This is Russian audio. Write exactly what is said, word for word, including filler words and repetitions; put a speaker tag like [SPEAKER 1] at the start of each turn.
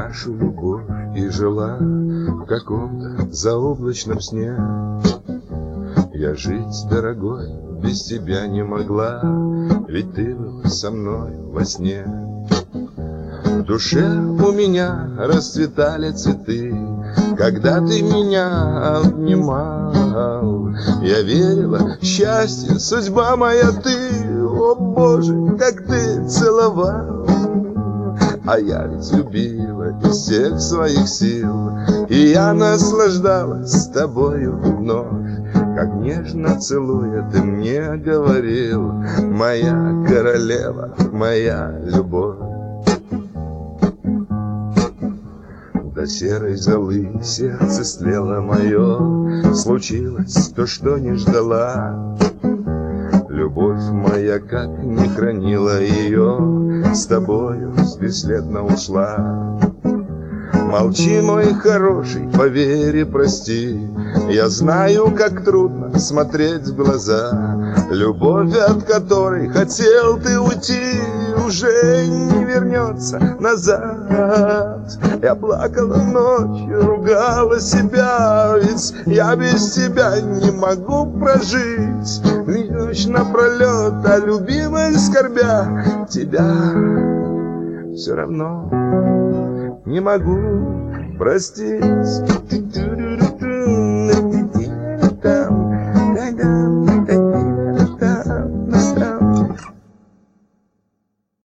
[SPEAKER 1] нашу любовь и жила в каком-то заоблачном сне. Я жить, дорогой, без тебя не могла, ведь ты был со мной во сне. В душе у меня расцветали цветы, когда ты меня обнимал. Я верила, счастье, судьба моя ты, о Боже, как ты целовал. А я ведь любила из всех своих сил, и я наслаждалась с тобою вновь. Как нежно целуя ты мне говорил: моя королева, моя любовь. До серой золы сердце стлело мое, случилось то, что не ждала. Любовь моя, как не хранила ее, с тобою бесследно ушла. Молчи, мой хороший, поверь и прости, я знаю, как трудно смотреть в глаза. Любовь, от которой хотел ты уйти, уже не вернется назад. Я плакала ночью, ругала себя, ведь я без тебя не могу прожить. Ночь напролет, а любимой скорбя, тебя все равно не могу простить.